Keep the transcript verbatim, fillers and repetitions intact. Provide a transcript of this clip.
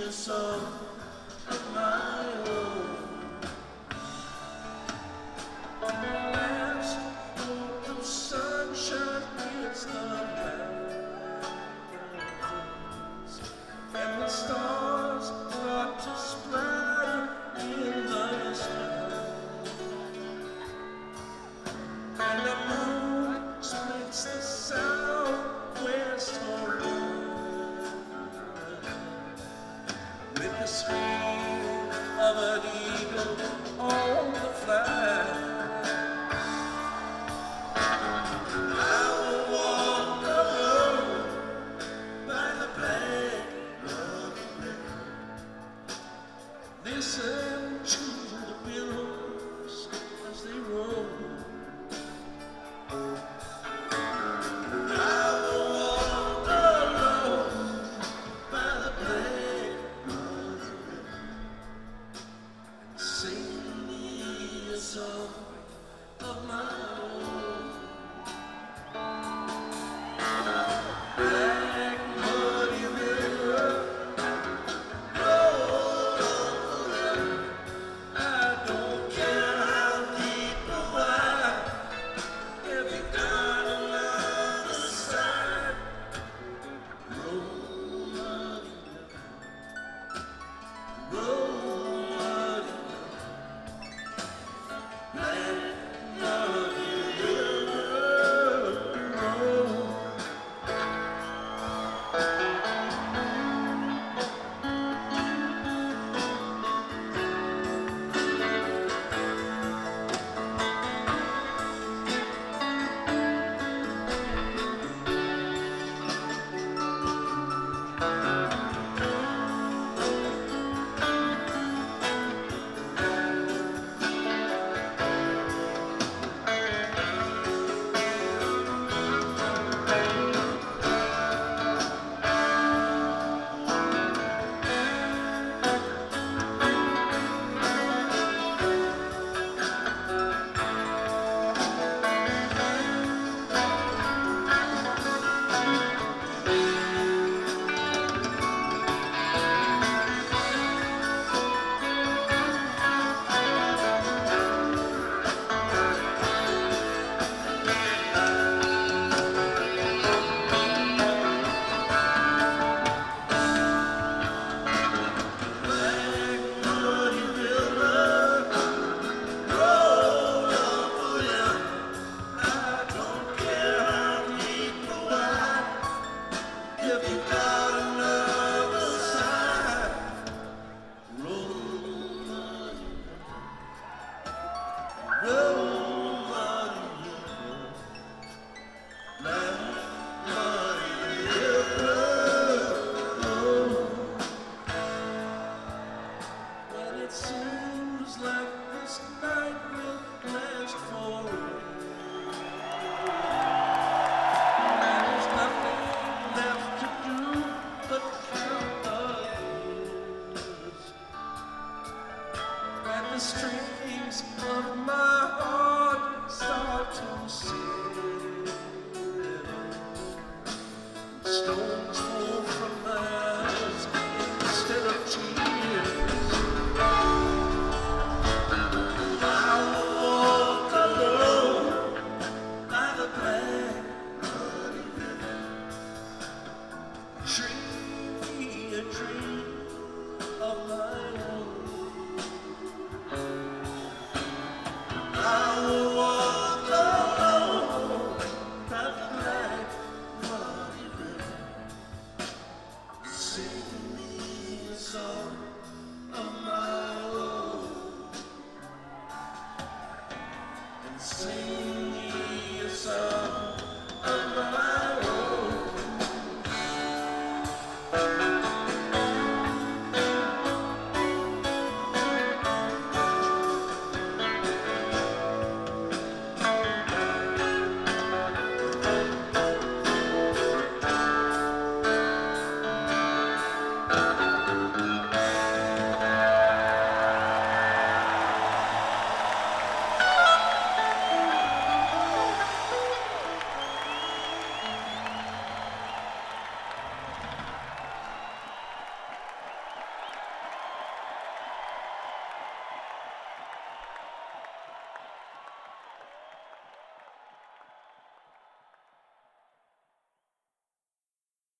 a song of my own. Last hope of sunshine hits the mountains, and the stars start to splatter in the sky, and the moon splits the southwest horizon with the scream of an eagle on the fly. I will walk alone by the bank of the river, listen to the billows as they roll. Sing me a song of my own. Black muddy river, roll on forever. I don't care how deep or wide, if you got another side. Roll muddy river, roll. It seems like this night will last forever. There's nothing left to do but count the years, and the strings of my heart start to sing. Stones fall from my eyes instead of tears. Dream me a dream of my own. I will walk alone by the black muddy river. Sing me a song